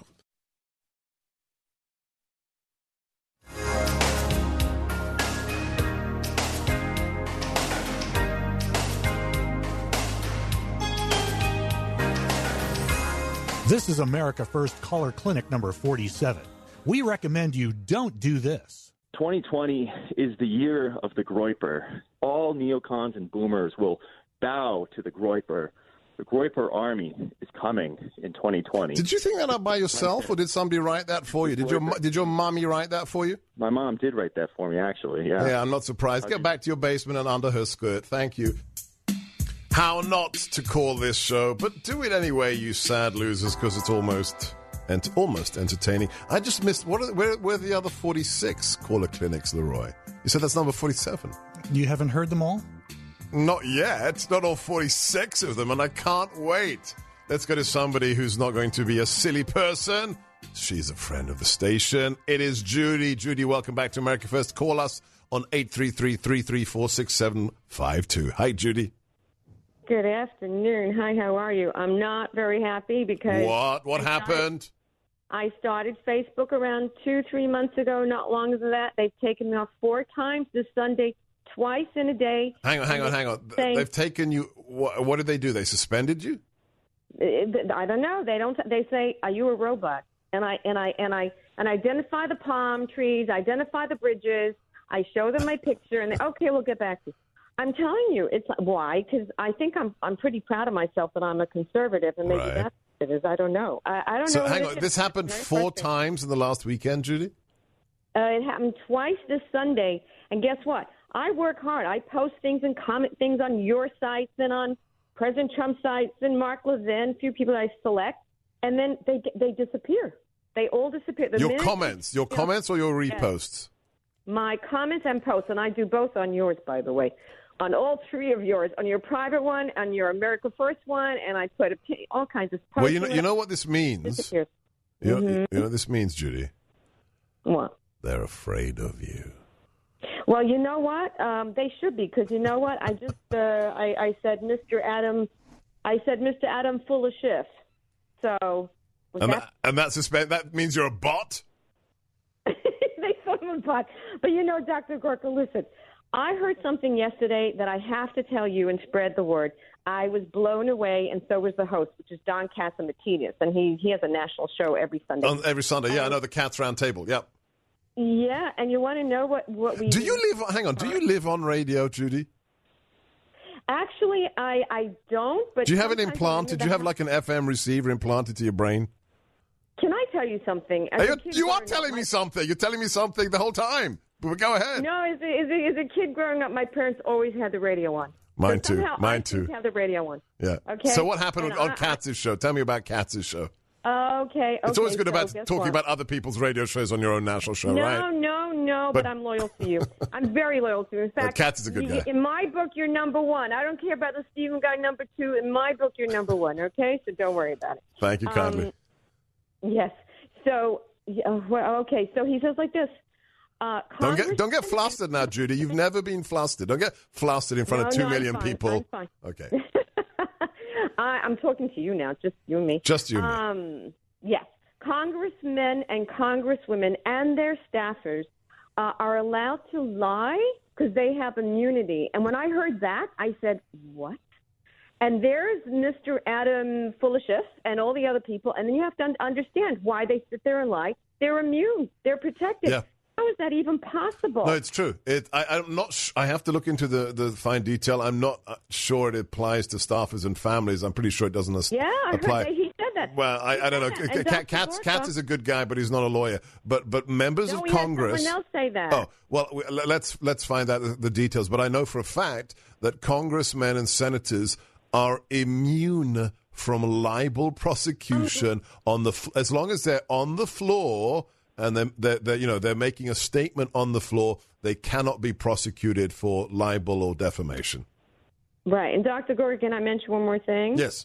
Speaker 24: This is America First Caller Clinic number forty-seven. We recommend you don't do this.
Speaker 25: twenty twenty is the year of the Groyper. All neocons and boomers will bow to the Groyper. The Groyper army is coming in twenty twenty.
Speaker 1: Did you think that up by yourself, or did somebody write that for you? Did your did your mommy write that for you?
Speaker 25: My mom did write that for me, actually, yeah.
Speaker 1: Yeah, I'm not surprised. Get back to your basement and under her skirt. Thank you. How not to call this show, but do it anyway, you sad losers, because it's almost and almost entertaining. I just missed, what are, where, where are the other forty-six caller clinics, Leroy? You said that's number forty-seven.
Speaker 24: You haven't heard them all?
Speaker 1: Not yet. Not all forty-six of them, and I can't wait. Let's go to somebody who's not going to be a silly person. She's a friend of the station. It is Judy. Judy, welcome back to America First. Call us on eight three three, three three four, six seven five two. Hi, Judy.
Speaker 5: Good afternoon. Hi, how are you? I'm not very happy because...
Speaker 1: What? What
Speaker 5: I
Speaker 1: happened?
Speaker 5: Started, I started Facebook around two, three months ago, not long as that. They've taken me off four times this Sunday, twice in a day.
Speaker 1: Hang on, hang on, hang on.
Speaker 5: Saying,
Speaker 1: They've taken you... What, what did they do? They suspended you?
Speaker 5: I don't know. They don't. They say, "Are you a robot?" And I and I and I and identify the palm trees, identify the bridges. I show them my picture, and they, okay, we'll get back to you. I'm telling you, it's why because I think I'm I'm pretty proud of myself that I'm a conservative, and maybe
Speaker 1: Right.
Speaker 5: that's what it is. I don't know. I, I don't
Speaker 1: So
Speaker 5: know.
Speaker 1: hang
Speaker 5: what
Speaker 1: on.
Speaker 5: it
Speaker 1: This
Speaker 5: is.
Speaker 1: happened
Speaker 5: Very
Speaker 1: four
Speaker 5: frustrating.
Speaker 1: times in the last weekend, Judy?
Speaker 5: Uh, it happened twice this Sunday, and guess what? I work hard. I post things and comment things on your sites and on President Trump's sites and Mark Levin, a few people I select, and then they they disappear. They all disappear. The
Speaker 1: Your
Speaker 5: minute-
Speaker 1: comments. Your comments or your
Speaker 5: Yes.
Speaker 1: reposts?
Speaker 5: My comments and posts, and I do both on yours, by the way, on all three of yours, on your private one, on your America First one, and I put a, all kinds of posts.
Speaker 1: Well, you know, you know what this means?
Speaker 5: Disappears.
Speaker 1: You know,
Speaker 5: Mhm.
Speaker 1: you know what this means, Judy?
Speaker 5: What?
Speaker 1: They're afraid of you.
Speaker 5: Well, you know what? Um, they should be, because you know what? I just uh, I, I said, Mister Adam, I said, Mister Adam, full of shifts. So was
Speaker 1: And
Speaker 5: that
Speaker 1: that, and that, suspe- that means you're a bot?
Speaker 5: they thought I'm a bot. But you know, Doctor Gorka, listen, I heard something yesterday that I have to tell you and spread the word. I was blown away, and so was the host, which is Don Catsimatidis, and he, he has a national show every Sunday.
Speaker 1: On every Sunday, yeah, I
Speaker 5: Um,
Speaker 1: know, the Cats Round Table, yep.
Speaker 5: Yeah, and you want to know what, what we
Speaker 1: Do you live, hang on, do you live on radio, Judy?
Speaker 5: Actually, I, I don't. But
Speaker 1: Do you have it
Speaker 5: sometimes
Speaker 1: implanted? Do you have like an F M receiver implanted to your brain?
Speaker 5: Can I tell you something? As
Speaker 1: Are
Speaker 5: a
Speaker 1: you
Speaker 5: kid
Speaker 1: you are
Speaker 5: growing
Speaker 1: telling
Speaker 5: up,
Speaker 1: me
Speaker 5: my-
Speaker 1: something. You're telling me something the whole time. But go ahead.
Speaker 5: No, as a, as, a, as a kid growing up, my parents always had the radio on.
Speaker 1: Mine
Speaker 5: So
Speaker 1: too.
Speaker 5: somehow I
Speaker 1: Mine
Speaker 5: seem
Speaker 1: too.
Speaker 5: to have the radio on.
Speaker 1: Yeah.
Speaker 5: Okay.
Speaker 1: So what happened
Speaker 5: And
Speaker 1: on, on
Speaker 5: I-
Speaker 1: Katz's show? Tell me about Katz's show.
Speaker 5: Okay.
Speaker 1: It's always
Speaker 5: okay,
Speaker 1: good
Speaker 5: so
Speaker 1: about
Speaker 5: guess
Speaker 1: talking
Speaker 5: what?
Speaker 1: about other people's radio shows on your own national show,
Speaker 5: no,
Speaker 1: right?
Speaker 5: No, no, but,
Speaker 1: But-
Speaker 5: I'm loyal to you. I'm very loyal to you. In fact,
Speaker 1: Katz is a good
Speaker 5: you-
Speaker 1: guy.
Speaker 5: in my book, you're number one. I don't care about the Stephen guy number two. In my book, you're number one. Okay, so don't worry about it.
Speaker 1: Thank you kindly.
Speaker 5: Um, yes. So, yeah, well, okay. So he says like this. Uh,
Speaker 1: don't get
Speaker 5: Congress-
Speaker 1: don't get flustered now, Judy. You've never been flustered. Don't get flustered in front
Speaker 5: No,
Speaker 1: of two
Speaker 5: no, I'm
Speaker 1: million
Speaker 5: fine,
Speaker 1: people.
Speaker 5: I'm fine.
Speaker 1: Okay.
Speaker 5: I, I'm talking to you now, just you and me.
Speaker 1: Just you and me.
Speaker 5: Um, yes. Congressmen and congresswomen and their staffers uh, are allowed to lie because they have immunity. And when I heard that, I said, what? And there's Mister Adam full of shifts and all the other people. And then you have to un- understand why they sit there and lie. They're immune. They're protected.
Speaker 1: Yeah.
Speaker 5: How is that even possible?
Speaker 1: No, it's true. It, I, I'm not. Sh- I have to look into the, the fine detail. I'm not uh, sure it applies to staffers and families. I'm pretty sure it doesn't as-
Speaker 5: yeah, I
Speaker 1: apply.
Speaker 5: heard that he said that.
Speaker 1: Well, I, I don't know.
Speaker 5: Yeah, and
Speaker 1: K-
Speaker 5: Doctor
Speaker 1: Katz,
Speaker 5: Gorka-
Speaker 1: Katz is a good guy, but he's not a lawyer. But but members
Speaker 5: No,
Speaker 1: of
Speaker 5: we had
Speaker 1: Congress.
Speaker 5: someone else say that.
Speaker 1: Oh well, we- l- let's let's find out the, the details. But I know for a fact that congressmen and senators are immune from libel prosecution on the f- as long as they're on the floor and they're, they're, they're you know they're making a statement on the floor. They cannot be prosecuted for libel or defamation.
Speaker 5: Right. And Doctor Gorka, can I mention one more thing?
Speaker 1: Yes.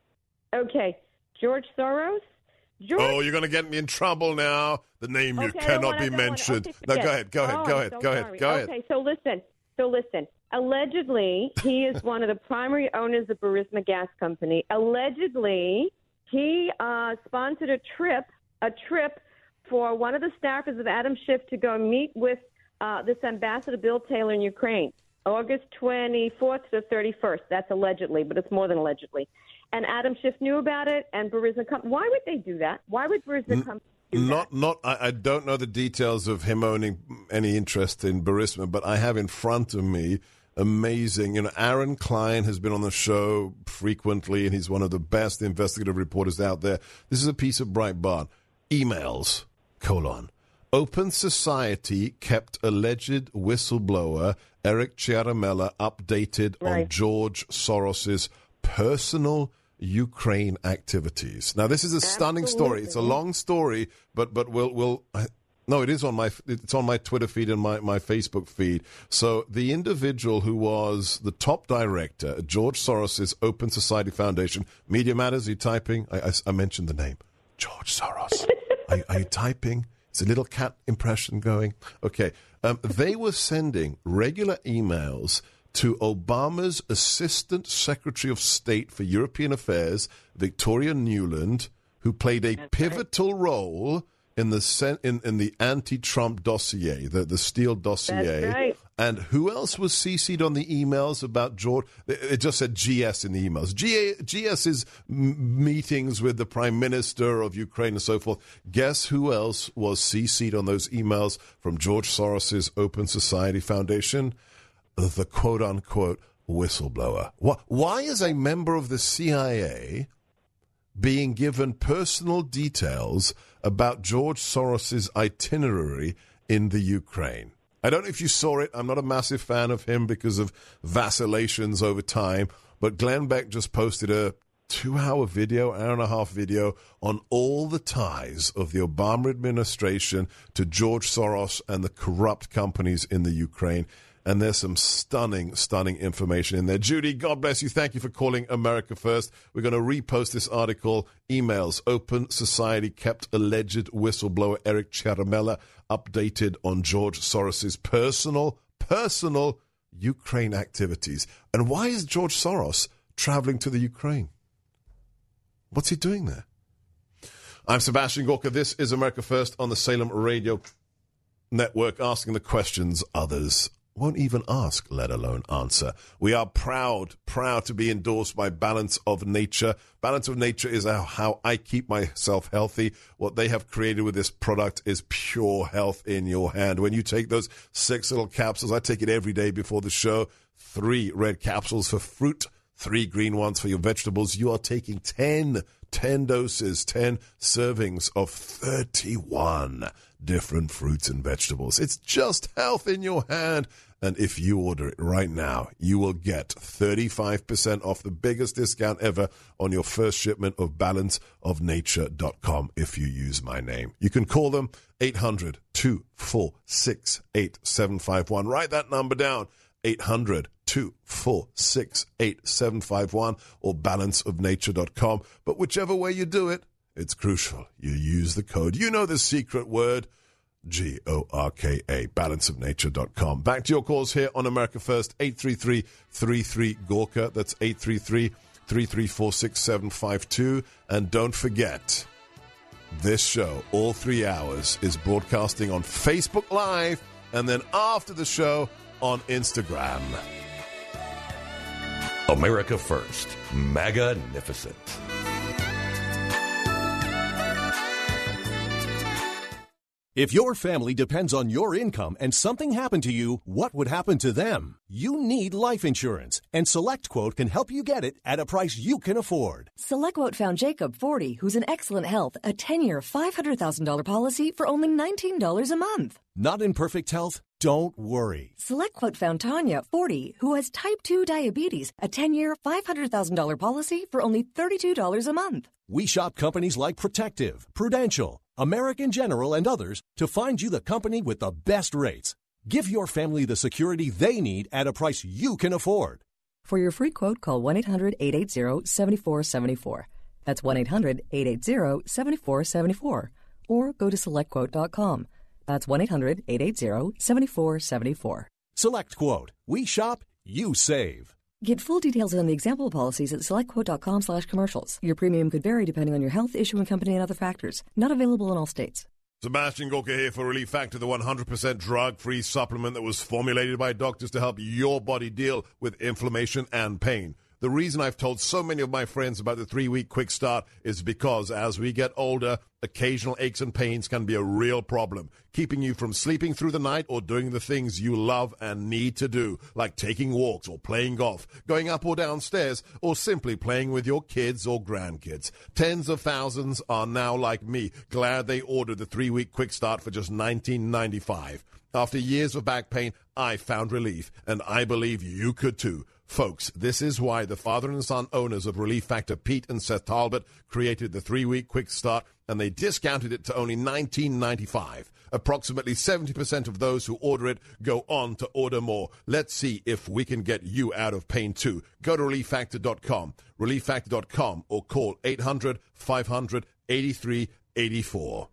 Speaker 5: Okay. George Soros? George
Speaker 1: Oh, you're going to get me in trouble now. The name you
Speaker 5: Okay, I don't
Speaker 1: cannot
Speaker 5: wanna-
Speaker 1: be
Speaker 5: I don't wanna-
Speaker 1: mentioned.
Speaker 5: okay,
Speaker 1: No, go
Speaker 5: forget
Speaker 1: ahead. Go
Speaker 5: it.
Speaker 1: ahead.
Speaker 5: Oh,
Speaker 1: Go
Speaker 5: I'm
Speaker 1: ahead.
Speaker 5: so
Speaker 1: Go ahead.
Speaker 5: sorry.
Speaker 1: Go ahead.
Speaker 5: Okay, so listen. So listen. Allegedly, he is one of the primary owners of Burisma Gas Company. Allegedly, he uh, sponsored a trip, a trip for one of the staffers of Adam Schiff to go meet with uh, this ambassador, Bill Taylor, in Ukraine, August twenty-fourth to thirty-first. That's allegedly, but it's more than allegedly. And Adam Schiff knew about it, and Burisma Company. Why would they do that? Why would Burisma Company?
Speaker 1: Not, not. I, I don't know the details of him owning any interest in Burisma, but I have in front of me amazing. You know, Aaron Klein has been on the show frequently, and he's one of the best investigative reporters out there. This is a piece of Breitbart. Emails, colon. Open Society kept alleged whistleblower Eric Ciaramella updated
Speaker 5: Right.
Speaker 1: on George Soros's personal Ukraine activities. Now, this is a stunning
Speaker 5: Absolutely.
Speaker 1: story. It's a long story, but but we'll we'll. No, it is on my it's on my Twitter feed and my, my Facebook feed. So the individual who was the top director at George Soros' Open Society Foundation, Media Matters, are you typing? I, I, I mentioned the name. George Soros. are, are you typing? It's a little cat impression going. Okay. Um, they were sending regular emails to Obama's Assistant Secretary of State for European Affairs, Victoria Nuland, who played a That's pivotal right. role in the in, in the anti-Trump dossier, the, the Steele dossier.
Speaker 5: That's right.
Speaker 1: And who else was C C'd on the emails about George? It just said G S in the emails. G A, G S is m- meetings with the Prime Minister of Ukraine and so forth. Guess who else was C C'd on those emails from George Soros' Open Society Foundation? The quote-unquote whistleblower. Why is a member of the C I A being given personal details about George Soros' itinerary in the Ukraine? I don't know if you saw it. I'm not a massive fan of him because of vacillations over time, but Glenn Beck just posted a two-hour video, hour and a half video on all the ties of the Obama administration to George Soros and the corrupt companies in the Ukraine. And there's some stunning, stunning information in there. Judy, God bless you. Thank you for calling America First. We're going to repost this article. Emails. Open Society kept alleged whistleblower Eric Ciaramella updated on George Soros' personal, personal Ukraine activities. And why is George Soros traveling to the Ukraine? What's he doing there? I'm Sebastian Gorka. This is America First on the Salem Radio Network, asking the questions others won't even ask, let alone answer. We are proud, proud to be endorsed by Balance of Nature. Balance of Nature is how I keep myself healthy. What they have created with this product is pure health in your hand. When you take those six little capsules, I take it every day before the show, three red capsules for fruit, three green ones for your vegetables. You are taking ten, ten doses, ten servings of thirty-one different fruits and vegetables. It's just health in your hand. And if you order it right now, you will get thirty-five percent off, the biggest discount ever on your first shipment of balance of nature dot com if you use my name. You can call them eight hundred, two four six, eight seven five one. Write that number down, eight hundred, two four six, eight seven five one, or balance of nature dot com. But whichever way you do it, it's crucial you use the code. You know the secret word, G O R K A, balance of nature dot com. Back to your calls here on America First, eight three three, three three, Gorka. That's eight three three, three three four, six seven five two. And don't forget, this show, all three hours, is broadcasting on Facebook Live, and then after the show on Instagram.
Speaker 22: America First, Magnificent.
Speaker 17: If your family depends on your income and something happened to you, what would happen to them? You need life insurance, and SelectQuote can help you get it at a price you can afford.
Speaker 18: SelectQuote found Jacob, forty, who's in excellent health, a ten-year, five hundred thousand dollars policy for only nineteen dollars a month.
Speaker 17: Not in perfect health? Don't worry.
Speaker 18: SelectQuote found Tanya, forty, who has type two diabetes, a ten-year, five hundred thousand dollars policy for only thirty-two dollars a month.
Speaker 17: We shop companies like Protective, Prudential, American General, and others to find you the company with the best rates. Give your family the security they need at a price you can afford.
Speaker 18: For your free quote, call one eight hundred, eight eight zero, seven four seven four. That's one eight hundred, eight eight zero, seven four seven four. Or go to select quote dot com. That's one eight hundred, eight eight zero, seven four seven four.
Speaker 17: SelectQuote. We shop, you save.
Speaker 18: Get full details on the example policies at select quote dot com slash commercials. Your premium could vary depending on your health, issuing company, and other factors. Not available in all states.
Speaker 1: Sebastian Gorka here for Relief Factor, the one hundred percent drug-free supplement that was formulated by doctors to help your body deal with inflammation and pain. The reason I've told so many of my friends about the three-week quick start is because as we get older, occasional aches and pains can be a real problem, keeping you from sleeping through the night or doing the things you love and need to do, like taking walks or playing golf, going up or down stairs, or simply playing with your kids or grandkids. Tens of thousands are now like me, glad they ordered the three-week quick start for just nineteen ninety-five dollars. After years of back pain, I found relief, and I believe you could too. Folks, this is why the father and son owners of Relief Factor, Pete and Seth Talbot, created the three-week quick start, and they discounted it to only nineteen ninety-five dollars. Approximately seventy percent of those who order it go on to order more. Let's see if we can get you out of pain too. Go to relief factor dot com, relief factor dot com, or call eight hundred, five hundred, eighty-three eighty-four.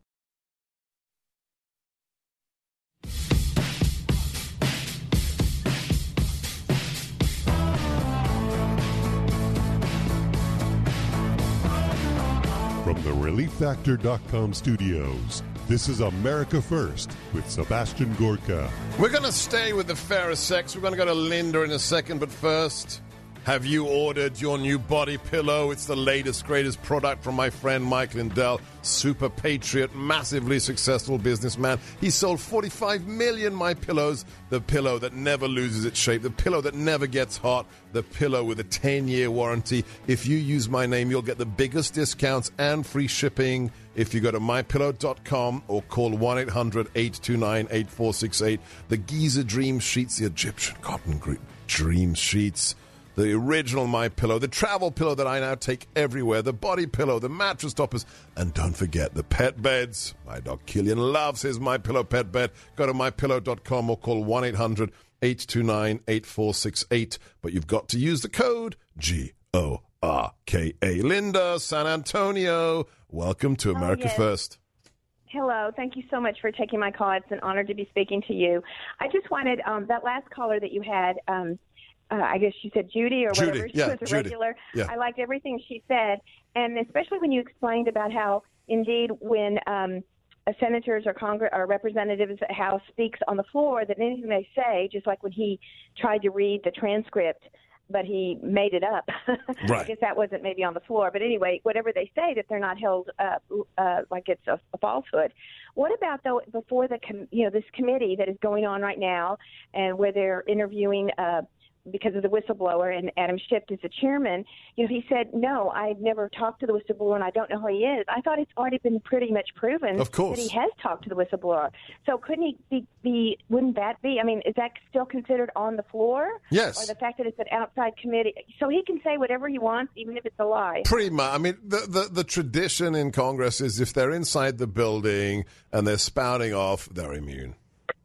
Speaker 16: From the relief factor dot com studios, this is America First with Sebastian Gorka.
Speaker 1: We're going to stay with the fairer sex. We're going to go to Linda in a second, but first, have you ordered your new body pillow? It's the latest, greatest product from my friend Mike Lindell, super patriot, massively successful businessman. He sold forty-five million My Pillows, the pillow that never loses its shape, the pillow that never gets hot, the pillow with a ten-year warranty. If you use my name, you'll get the biggest discounts and free shipping if you go to my pillow dot com or call one eight hundred, eight two nine, eight four six eight. The Giza Dream Sheets, the Egyptian cotton dream sheets, the original My Pillow, the travel pillow that I now take everywhere, the body pillow, the mattress toppers, and don't forget the pet beds. My dog Killian loves his My Pillow pet bed. Go to my pillow dot com or call one eight hundred, eight two nine, eight four six eight. But you've got to use the code G O R K A. Linda, San Antonio, welcome to America
Speaker 5: oh, yes.
Speaker 1: First.
Speaker 5: Hello. Thank you so much for taking my call. It's an honor to be speaking to you. I just wanted, um, that last caller that you had, um, Uh, I guess she said Judy or
Speaker 1: Judy,
Speaker 5: whatever. She
Speaker 1: yeah,
Speaker 5: was a
Speaker 1: Judy.
Speaker 5: regular.
Speaker 1: Yeah.
Speaker 5: I liked everything she said, and especially when you explained about how, indeed, when um, a senators or Congress or representatives at House speaks on the floor, that anything they say, just like when he tried to read the transcript, but he made it up.
Speaker 1: Right.
Speaker 5: I guess that wasn't maybe on the floor, but anyway, whatever they say, that they're not held uh, uh, like it's a, a falsehood. What about though before the com- you know this committee that is going on right now, and where they're interviewing. Uh, because of the whistleblower, and Adam Schiff is the chairman, you know, he said, no, I've never talked to the whistleblower and I don't know who he is. I thought it's already been pretty much proven
Speaker 1: of course.
Speaker 5: that he has talked to the whistleblower. So couldn't he be, be, wouldn't that be, I mean, is that still considered on the floor?
Speaker 1: Yes.
Speaker 5: Or the fact that it's an outside committee? So he can say whatever he wants, even if it's a lie.
Speaker 1: Pretty much. I mean, the, the, the tradition in Congress is if they're inside the building and they're spouting off, they're immune.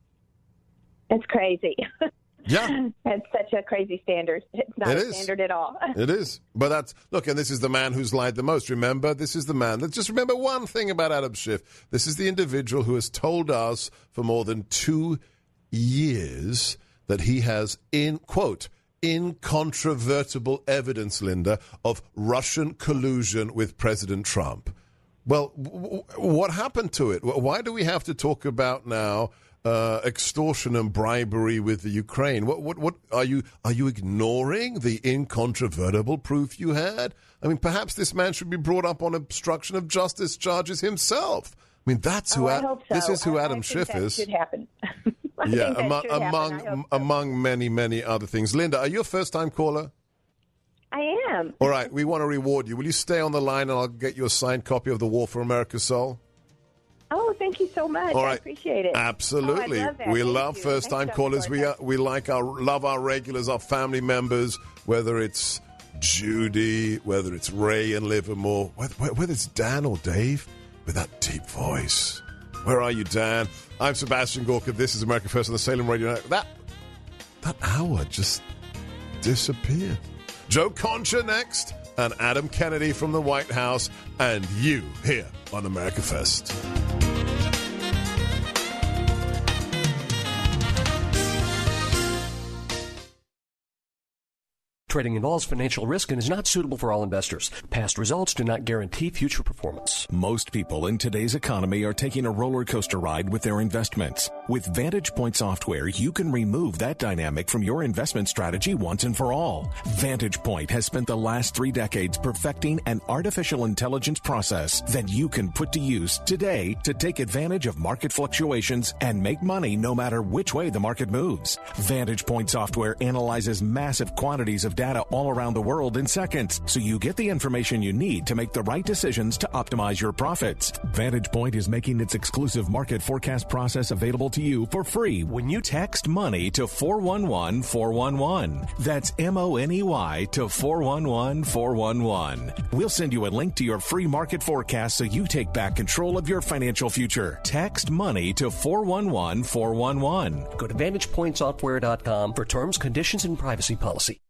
Speaker 5: It's crazy.
Speaker 1: Yeah.
Speaker 5: It's such a crazy standard. It's not
Speaker 1: It
Speaker 5: a
Speaker 1: is.
Speaker 5: standard at all.
Speaker 1: It is. But that's, look, and this is the man who's lied the most. Remember, this is the man. Let's just remember one thing about Adam Schiff. This is the individual who has told us for more than two years that he has, in, quote, incontrovertible evidence, Linda, of Russian collusion with President Trump. Well, w- w- what happened to it? Why do we have to talk about now Uh, extortion and bribery with the Ukraine? What, what, what are you? Are you ignoring the incontrovertible proof you had? I mean, perhaps this man should be brought up on obstruction of justice charges himself. I mean, that's who.
Speaker 5: Oh, I
Speaker 1: Ad-
Speaker 5: hope so.
Speaker 1: This is who
Speaker 5: I,
Speaker 1: Adam
Speaker 5: I
Speaker 1: Schiff
Speaker 5: think that
Speaker 1: is.
Speaker 5: Should happen. I
Speaker 1: yeah,
Speaker 5: think that
Speaker 1: among
Speaker 5: should happen.
Speaker 1: among
Speaker 5: I hope so.
Speaker 1: among many many other things. Linda, are you a first time caller?
Speaker 5: I am.
Speaker 1: All right, we want to reward you. Will you stay on the line and I'll get you a signed copy of The War for America's Soul?
Speaker 5: Oh, thank you so much.
Speaker 1: All right.
Speaker 5: I appreciate it.
Speaker 1: Absolutely.
Speaker 5: Oh, I love that.
Speaker 1: We
Speaker 5: Thank
Speaker 1: love
Speaker 5: you.
Speaker 1: first-time
Speaker 5: Thanks,
Speaker 1: callers.
Speaker 5: Doctor
Speaker 1: We uh, we like our love our regulars, our family members, whether it's Judy, whether it's Ray in Livermore, whether, whether it's Dan or Dave with that deep voice. Where are you, Dan? I'm Sebastian Gorka. This is America First on the Salem Radio Network. That, that hour just disappeared. Joe Concha next, and Adam Kennedy from the White House, and you here on America First.
Speaker 9: Trading involves financial risk and is not suitable for all investors. Past results do not guarantee future performance.
Speaker 10: Most people in today's economy are taking a roller coaster ride with their investments. With Vantage Point software, you can remove that dynamic from your investment strategy once and for all. Vantage Point has spent the last three decades perfecting an artificial intelligence process that you can put to use today to take advantage of market fluctuations and make money no matter which way the market moves. Vantage Point software analyzes massive quantities of data all around the world in seconds, so you get the information you need to make the right decisions to optimize your profits. VantagePoint is making its exclusive market forecast process available to you for free when you text money to four one one four one one. That's M O N E Y to four one one four one one. We'll send you a link to your free market forecast so you take back control of your financial future. Text money to four one one four one one.
Speaker 9: Go to vantage point software dot com for terms, conditions, and privacy policy.